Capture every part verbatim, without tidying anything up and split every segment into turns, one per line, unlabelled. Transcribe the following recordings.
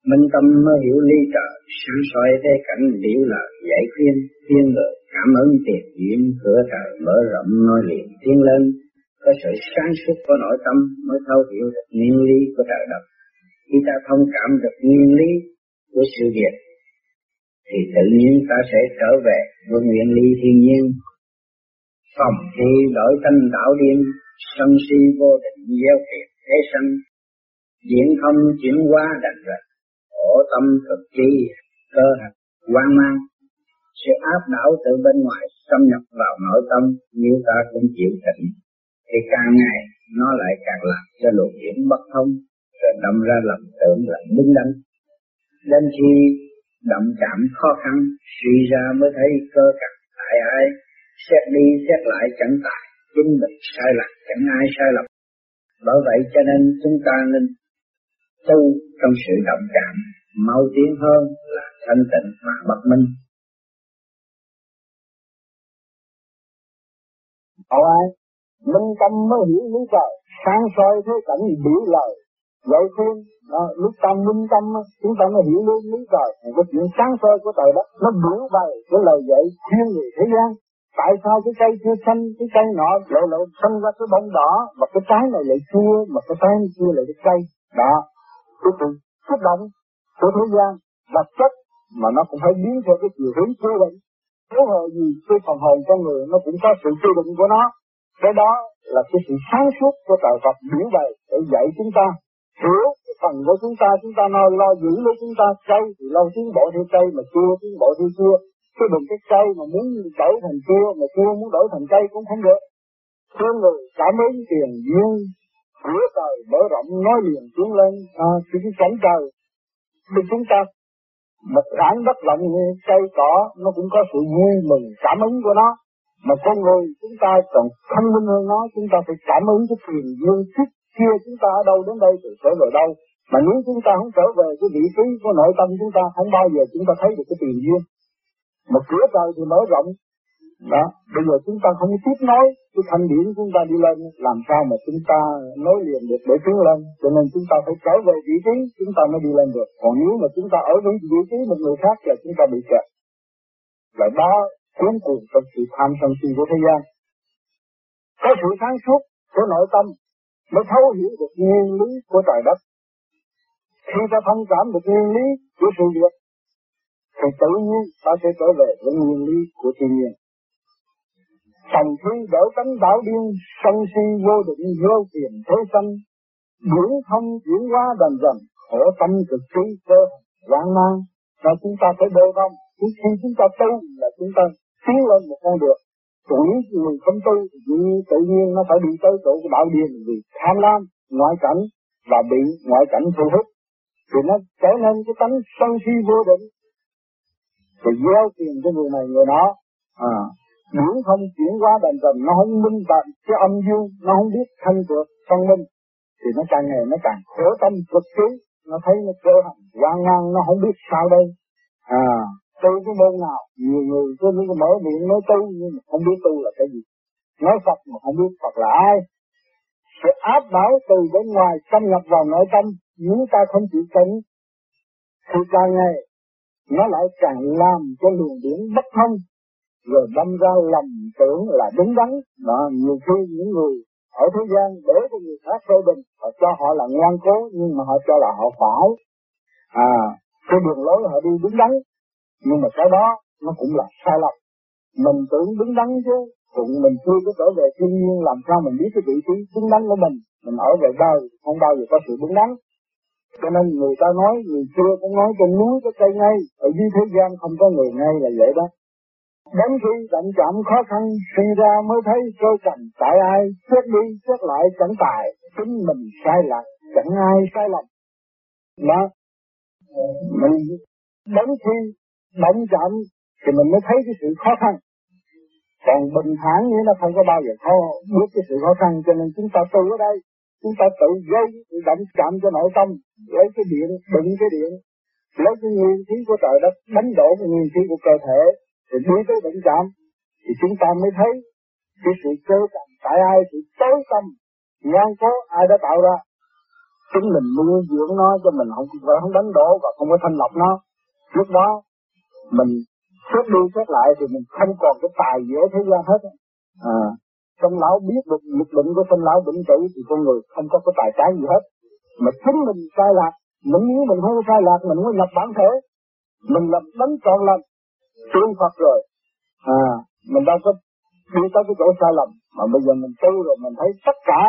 minh tâm mới hiểu lý trời, sáng soi thế cảnh liễu lời dạy khuyên, khuyên người cảm ơn tiền duyên, cửa trời mở rộng nói liền tiến lên. Có sự sáng suốt của nội tâm mới thấu hiểu được nguyên lý của trời đất. Khi ta thông cảm được nguyên lý của sự việc thì tự nhiên ta sẽ trở về với nguyên lý thiên nhiên. Phòng khi đổi thanh đảo điên, sân si vô định gieo kiệt thế sanh, diễn thông chuyển hóa đành rạch, khổ tâm cực chi, cơ hạt hoang mang. Sự áp đảo từ bên ngoài xâm nhập vào nội tâm, nếu ta cũng chịu thịnh thì càng ngày nó lại càng làm cho luồng điển bất thông, rồi đâm ra lầm tưởng là đúng đắn. Đến khi đậm chạm khó khăn, suy ra mới thấy cơ cằn tại ai, xét đi xét lại chẳng tại, chính mình sai lầm chẳng ai sai lầm. Bởi vậy cho nên chúng ta nên tu trong sự động chạm, mau tiến hơn là thanh tịnh mà bất minh.
Cậu ai? Minh tâm mới hiểu lý trời, sáng soi thế cảnh biểu lời dạy khuyên. Đó, lúc ta minh tâm chúng ta mới hiểu lý, lý trời. Cái chuyện sáng soi của trời đất nó biểu bày cái lời dạy khuyên người thế gian. Tại sao cái cây chưa xanh, cái cây nọ lại lại xanh ra cái bông đỏ, mà cái trái này lại chua, mà cái trái này chua lại cái cây. Đó, cái sự kích động của thế gian và chất mà nó cũng phải biến theo cái chiều hướng chứa định. Nếu hồi gì cái phần hồn con người nó cũng có sự chứa định của nó. Cái đó là cái sự sáng suốt của trời Phật biểu bày để dạy chúng ta hiểu cái phần của chúng ta. Chúng ta nói lo giữ lấy chúng ta, cây thì lo tiến bộ theo cây, mà chua tiến bộ theo chua. Chứ đừng cái cây mà muốn đổi thành chua, mà chua muốn đổi thành cây cũng không được. Thương người cảm ơn tiền duyên, cửa trời mở rộng nói liền tiến lên. À, thì cái cảnh trời thì chúng ta một rãnh đất rộng như cây cỏ nó cũng có sự vui mừng cảm ứng của nó. Mà con người chúng ta còn thông minh hơn nó, chúng ta phải cảm ứng cái tiền duyên trước kia chúng ta ở đâu đến đây thì trở về đâu. Mà nếu chúng ta không trở về cái vị trí của nội tâm chúng ta, không bao giờ chúng ta thấy được cái tiền duyên. Một cửa trời thì mở rộng. Đó, bây giờ chúng ta không tiếp nối cái thanh điển chúng ta đi lên, làm sao mà chúng ta nối liền được để tiến lên. Cho nên chúng ta phải trở về vị trí chúng ta mới đi lên được. Còn nếu mà chúng ta ở vị trí một người khác là chúng ta bị kẹt. Và đó cuốn cuồng trong sự tham sân si của thế gian. Có sự sáng suốt của nội tâm mới thấu hiểu được nguyên lý của trời đất. Khi ta thông cảm được nguyên lý của sự việc thì tự nhiên ta sẽ trở về với nguyên lý của thiên nhiên. Thành khi đỡ tánh đảo điên, sân si vô định vô tiền thế sanh, điển thông chuyển hóa đành dần, khổ tâm cực trí cơ hoang mang. Và chúng ta phải đôi tâm. Khi chúng ta tu là chúng ta tiến lên một con đường. Tuổi người không tu thì tự nhiên nó phải đi tới chỗ của đạo điên vì tham lam ngoại cảnh và bị ngoại cảnh thu hút, thì nó trở nên cái tánh sân si vô định, thì gieo tiền cho người này người đó. À, điển không chuyển hóa đành dần, nó không minh bạch cái âm dương, nó không biết thanh trượt phân minh, thì nó càng ngày nó càng khổ tâm cực trí. Nó thấy nó cơ hành hoang mang, nó không biết sao đây. À, tu cái môn nào, nhiều người cứ mở miệng nói tu nhưng mà không biết tu là cái gì. Nói Phật mà không biết Phật là ai. Sự áp đảo từ bên ngoài xâm nhập vào nội tâm, nếu ta không chịu cứng thì càng ngày nó lại càng làm cho luồng điển bất thông, rồi đâm ra lầm tưởng là đúng đắn. Đó, nhiều khi những người ở thế gian để cho người khác phê bình, họ cho họ là ngoan cố nhưng mà họ cho là họ phải. À, cái đường lối họ đi đúng đắn, nhưng mà cái đó nó cũng là sai lầm. Mình tưởng đúng đắn chứ, cũng mình chưa có trở về thiên nhiên, làm sao mình biết cái vị trí đúng đắn của mình. Mình ở về đời không bao giờ có sự đúng đắn. Cho nên người ta nói, người xưa cũng nói trên núi có cây ngay, ở dưới thế gian không có người ngay là vậy đó. Đến khi động chạm khó khăn, suy ra mới thấy cơ cảnh tại ai, xét đi xét lại chẳng tại, chính mình sai lạc, chẳng ai sai lầm. Đó, mình đến khi động chạm thì mình mới thấy cái sự khó khăn. Còn bình thản như nó không có bao giờ khó biết cái sự khó khăn. Cho nên chúng ta tu ở đây, chúng ta tự gây tự động chạm cho nội tâm, lấy cái điện, đựng cái điện, lấy cái nguyên khí của trời đất đánh đổ cái nguyên khí của cơ thể, thì đi tới động chạm thì chúng ta mới thấy cái sự cơ cảnh tại ai, sự tối tâm ngoan cố ai đã tạo ra. chính mình nuôi dưỡng nó cho mình không không đánh đổ và không có thanh lọc nó. Lúc đó mình xét đi xét lại thì mình không còn cái tài gì ở thế gian hết. À, sanh lão biết được lực định của sanh lão bệnh tử thì con người không có cái tài sản gì hết. Mà chính mình sai lạc, mình nghĩ mình không có sai lạc, mình có nhập bản thể, mình làm đánh trọn lành, thương Phật rồi. À, mình đâu có đi tới cái chỗ sai lầm, mà bây giờ mình tu rồi mình thấy tất cả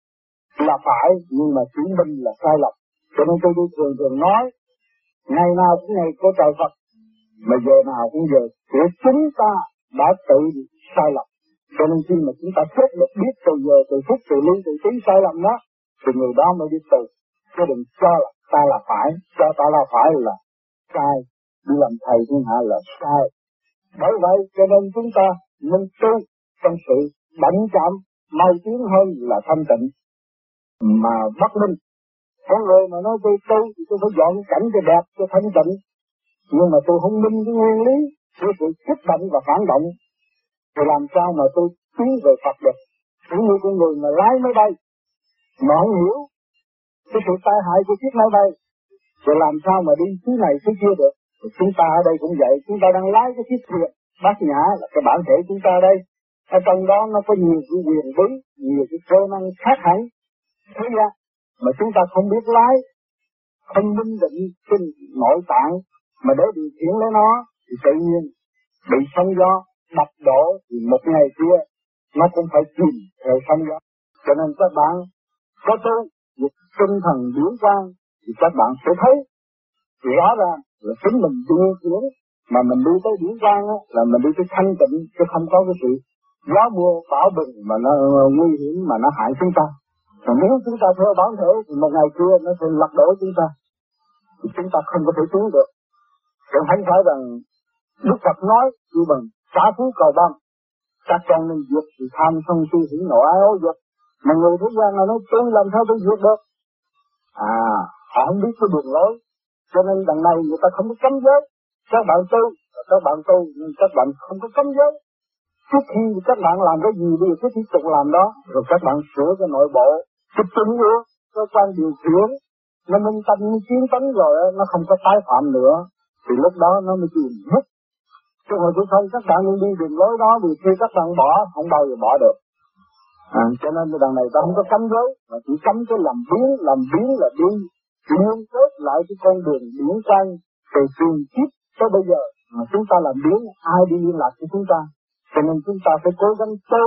là phải, nhưng mà chỉ mình là sai lầm. Cho nên tôi đi thường thường nói, ngày nào cũng ngày của trời Phật, mà giờ nào cũng giờ của chúng ta đã tự sai lầm. Cho nên khi mà chúng ta xét được biết từ giờ, từ phút, từ ly, từ tí sai lầm đó, thì người đó mới đi tu. Chứ đừng cho là ta là phải, cho ta là phải là sai, đi làm thầy thiên hạ là sai. Bởi vậy cho nên chúng ta nên tu trong sự đảnh chạm mau tiến hơn là thanh tịnh mà bất minh. Có người mà nói tôi tu thì tôi phải dọn cảnh cho đẹp, cho thanh tịnh, nhưng mà tôi không minh cái nguyên lý của sự kích động và phản động, thì làm sao mà tôi tiến về Phật được? Cũng như con người mà lái máy bay mà không hiểu cái sự tai hại của chiếc máy bay, rồi làm sao mà đi thứ này thứ kia được? Thì chúng ta ở đây cũng vậy, chúng ta đang lái cái chiếc thuyền bát nhã là cái bản thể chúng ta đây. Ở trong đó nó có nhiều cái quyền bí, nhiều cái cơ năng khác hẳn. Thế ra mà chúng ta không biết lái, không minh định trên nội tạng mà để điều khiển lấy nó, thì tự nhiên bị sóng gió đập đổ, thì một ngày kia nó cũng phải chìm theo sóng gió. Cho nên các bạn có tu việc tinh thần điển quang thì các bạn sẽ thấy rõ ràng là chính mình điều khiển, mà mình đi tới điển quang á là mình đi tới thanh tịnh, chứ không có cái sự gió mưa bão bùng mà nó nguy hiểm mà nó hại chúng ta. Còn nếu chúng ta theo bản thể thì một ngày kia nó sẽ lật đổ chúng ta, thì chúng ta không có thể tiến được. Còn không phải rằng Đức Phật nói như bằng xả phú cầu băng, các con nên vượt sự tham sân si hỉ nộ ái ố dục. Mà người thế gian là nói tôi làm sao tôi vượt được? À, họ không biết cái đường lối, cho nên đằng này người ta không có cấm giới. Các bạn tu, các bạn tu nhưng các bạn không có cấm giới. Trước khi các bạn làm cái gì đi, cứ tiếp tục làm đó, rồi các bạn sửa cái nội bộ, cái trung ương, cơ quan điều khiển, nó minh tâm chiến tấn rồi, nó không có tái phạm nữa, thì lúc đó nó mới chìm hết. Chứ hồi trước không các bạn đi đường lối đó, vì khi các bạn bỏ, không bao giờ bỏ được. À, cho nên đằng này ta không có cấm giới, mà chỉ cấm cái làm biến, làm biến là đi, liên kết lại cái con đường điển quang từ truyền kiếp tới bây giờ, mà chúng ta làm biến, ai đi liên lạc với chúng ta? Cho nên chúng ta phải cố gắng tu,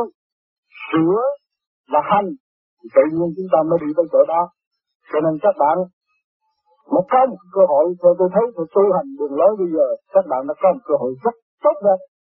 sửa và hành, thì tự nhiên chúng ta mới đi tới chỗ đó. Cho nên các bạn một có một cơ hội, theo tôi thấy tôi tu hành đường lối bây giờ, các bạn đã có một cơ hội rất tốt rồi.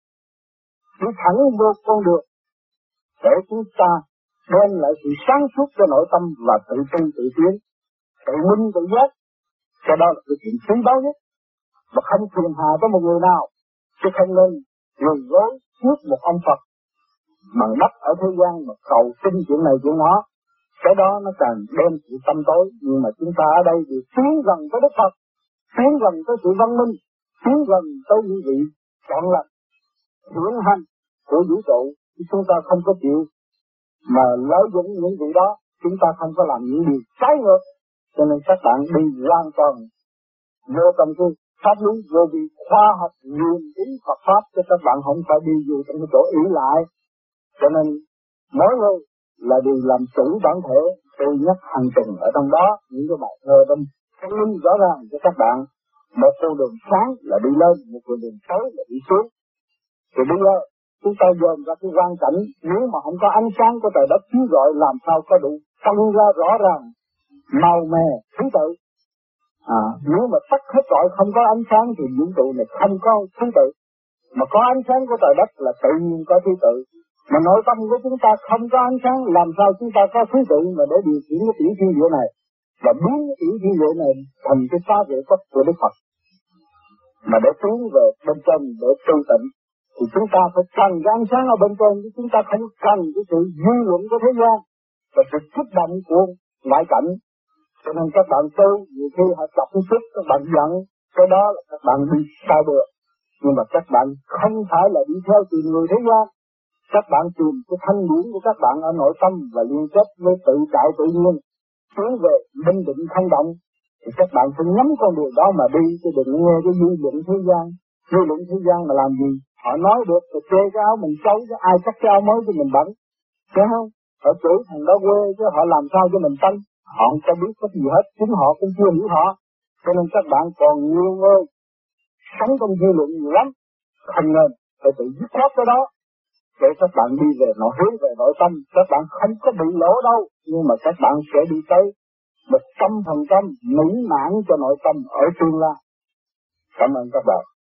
Đi thẳng vô con đường để chúng ta đem lại sự sáng suốt cho nội tâm và tự tin tự tiến, tự minh tự giác. Cho đó là cái chuyện quý báu nhất, và không phiền hà tới một người nào, chứ không nên người gối trước một ông Phật bằng đất ở thế gian mà cầu xin chuyện này chuyện đó. Cái đó nó càng đem sự tâm tối. Nhưng mà chúng ta ở đây thì tiến gần tới Đức Phật, tiến gần tới sự văn minh, tiến gần tới những vị chọn lành hiển hành của vũ trụ, chứ chúng ta không có chịu mà lợi dụng những vị đó, chúng ta không có làm những điều trái ngược. Cho nên các bạn đi hoàn toàn vô trong cái pháp lý, vô vì khoa học nguyên lý Phật pháp, cho các bạn không phải đi vô trong cái chỗ ý lại. Cho nên mỗi người là đều làm chủ bản thể, tôi nhắc hàng tuần ở trong đó những cái bài thơ trong thông minh rõ ràng cho các bạn. Một con đường sáng là đi lên, một con đường tối là đi xuống. Thì bây giờ chúng ta dồn ra cái quan cảnh, nếu mà không có ánh sáng của trời đất chiếu rọi, làm sao có đủ phân ra rõ ràng màu mè thứ tự. À, nếu mà tắt hết trọi không có ánh sáng thì vũ trụ này không có thứ tự. Mà có ánh sáng của trời đất là tự nhiên có thứ tự. Mà nội tâm của chúng ta không có ánh sáng, làm sao chúng ta có thứ tự mà để điều khiển cái tiểu thiên địa này và biến cái tiểu thiên địa này thành cái phá vệ quốc của Đức Phật. Mà để tiến về bên trên để tu tịnh thì chúng ta phải cần cái ánh sáng ở bên trên, chứ chúng ta không cần cái sự dư luận của thế gian và sự kích động của ngoại cảnh. Cho nên các bạn tu, nhiều khi họ chọc một chút, các bạn giận, cái đó là các bạn đi sai được. Nhưng mà các bạn không phải là đi theo tìm người thế gian. Các bạn tìm cái thanh điển của các bạn ở nội tâm và liên kết với tự tại tự nhiên. tiến về minh định không động, thì các bạn phải nhắm con đường đó mà đi, chứ đừng nghe cái dư luận thế gian. Dư luận thế gian mà làm gì? Họ nói được rồi chê cái áo mình xấu, chứ ai cắt cái áo mới cho mình bẩn, thấy không? Họ chửi thằng đó quê, chứ họ làm sao cho mình tân? Họ không có biết cái gì hết, chính họ cũng chưa hiểu họ. Cho nên các bạn còn nhiều người sống trong dư luận nhiều lắm, không nên phải tự dứt khoát cái đó để các bạn đi về nội hướng về nội tâm. Các bạn không có bị lỗ đâu, nhưng mà các bạn sẽ đi tới một trăm phần trăm mỹ mãn cho nội tâm ở tương lai. Cảm ơn các bạn.